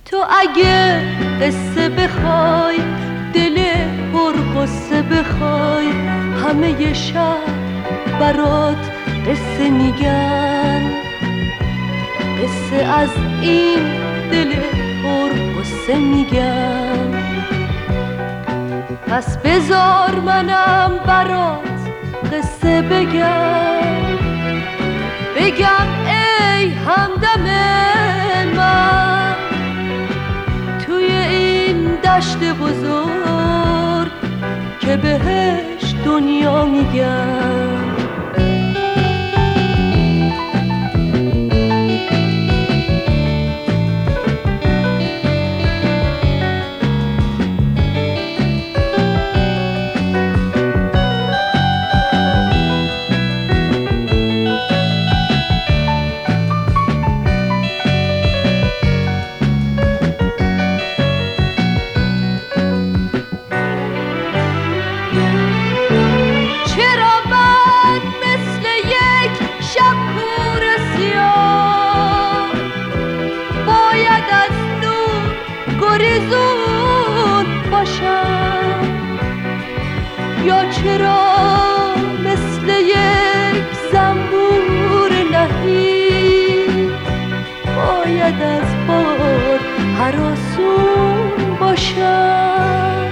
تو اگه قصه بخوای، دل پر قصه بخوای، همه شب برات قصه میگن، قصه از این دل پر قصه میگن. پس بذار منم برات قصه بگم، بگم ای همدم من، توی این دشت بزرگ که بهش دنیا میگن. یا چرا مثل یک زنبور نهی باید از باد هراسون باشم؟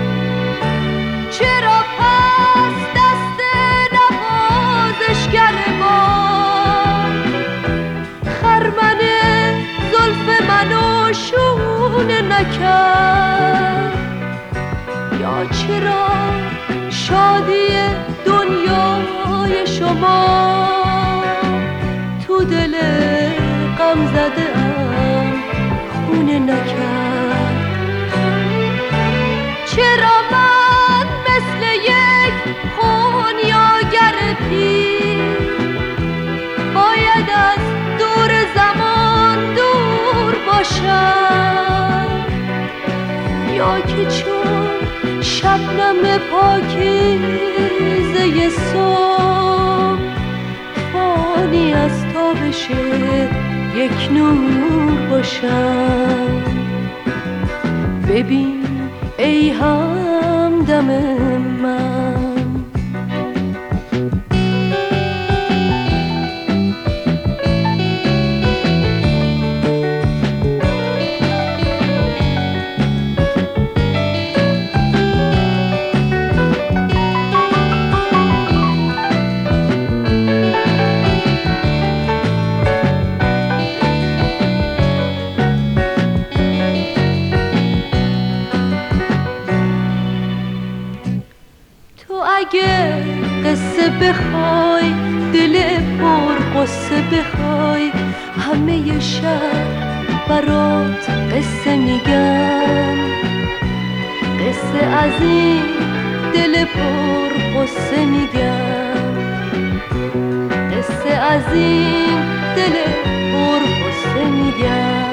چرا پس دست نوازشگر ما خرمن زلف منو شونه نکرد؟ یا چرا شادی دنیای شما تو دل غم زده ام خونه نکرد؟ چرا من مثل یک خونیاگر پیر باید از دور زمان دور باشم؟ یا که چون شبنم پاکیزه صبح فانی از تابش یک نور باشم؟ ببین ای همدم من، اگه قصه بخوای، دل پر قصه بخوای، همه شب برات قصه میگن، قصه از این دل پر قصه میگن، قصه از این دل پر قصه میگن.